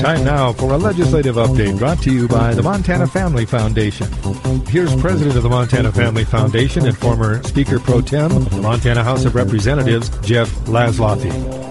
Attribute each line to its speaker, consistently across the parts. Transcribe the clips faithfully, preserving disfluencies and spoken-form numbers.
Speaker 1: Time now for a legislative update brought to you by the Montana Family Foundation. Here's President of the Montana Family Foundation and former Speaker Pro Tem of the Montana House of Representatives, Jeff Laszloffy.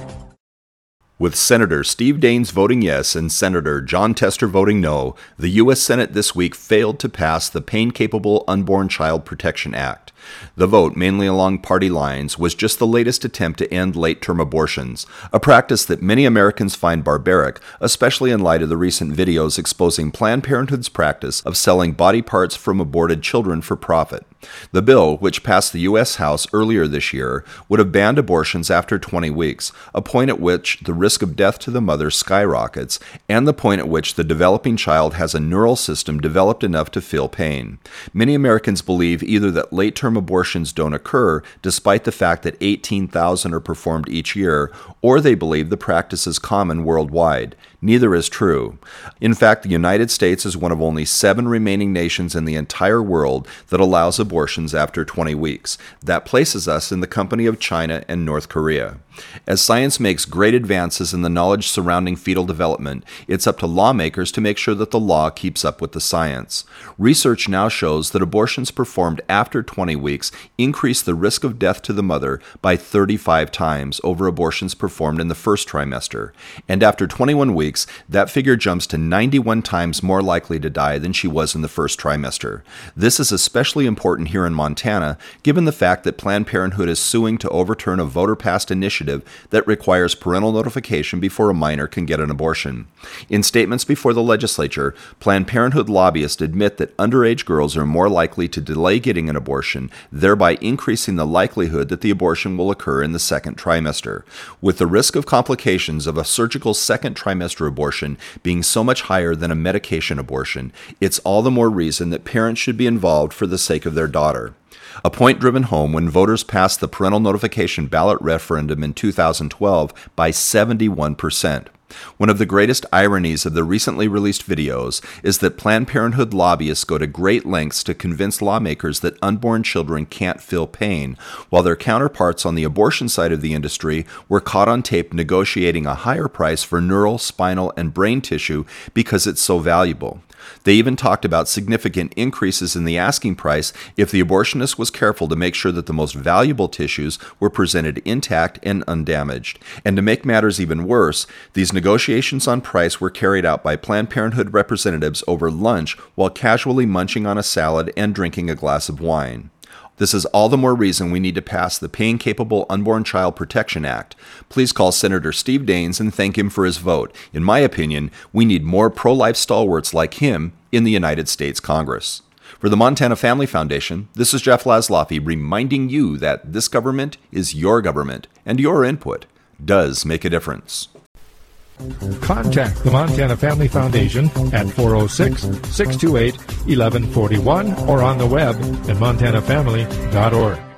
Speaker 2: With Senator Steve Daines voting yes and Senator Jon Tester voting no, the U S Senate this week failed to pass the Pain-Capable Unborn Child Protection Act. The vote, mainly along party lines, was just the latest attempt to end late-term abortions, a practice that many Americans find barbaric, especially in light of the recent videos exposing Planned Parenthood's practice of selling body parts from aborted children for profit. The bill, which passed the U S House earlier this year, would have banned abortions after twenty weeks, a point at which the risk of death to the mother skyrockets, and the point at which the developing child has a neural system developed enough to feel pain. Many Americans believe either that late-term abortions don't occur, despite the fact that eighteen thousand are performed each year, or they believe the practice is common worldwide. Neither is true. In fact, the United States is one of only seven remaining nations in the entire world that allows abortions after twenty weeks. That places us in the company of China and North Korea. As science makes great advances in the knowledge surrounding fetal development, it's up to lawmakers to make sure that the law keeps up with the science. Research now shows that abortions performed after twenty weeks increase the risk of death to the mother by thirty-five times over abortions performed in the first trimester. And after twenty-one weeks, that figure jumps to ninety-one times more likely to die than she was in the first trimester. This is especially important here in Montana, given the fact that Planned Parenthood is suing to overturn a voter-passed initiative that requires parental notification before a minor can get an abortion. In statements before the legislature, Planned Parenthood lobbyists admit that underage girls are more likely to delay getting an abortion, thereby increasing the likelihood that the abortion will occur in the second trimester. With the risk of complications of a surgical second trimester abortion being so much higher than a medication abortion, it's all the more reason that parents should be involved for the sake of their daughter. A point driven home when voters passed the parental notification ballot referendum in two thousand twelve by seventy-one percent. One of the greatest ironies of the recently released videos is that Planned Parenthood lobbyists go to great lengths to convince lawmakers that unborn children can't feel pain, while their counterparts on the abortion side of the industry were caught on tape negotiating a higher price for neural, spinal, and brain tissue because it's so valuable. They even talked about significant increases in the asking price if the abortionist was careful to make sure that the most valuable tissues were presented intact and undamaged. And to make matters even worse, these negotiations on price were carried out by Planned Parenthood representatives over lunch while casually munching on a salad and drinking a glass of wine. This is all the more reason we need to pass the Pain-Capable Unborn Child Protection Act. Please call Senator Steve Daines and thank him for his vote. In my opinion, we need more pro-life stalwarts like him in the United States Congress. For the Montana Family Foundation, this is Jeff Laszloffy reminding you that this government is your government, and your input does make a difference.
Speaker 1: Contact the Montana Family Foundation at four oh six, six two eight, one one four one or on the web at montana family dot org.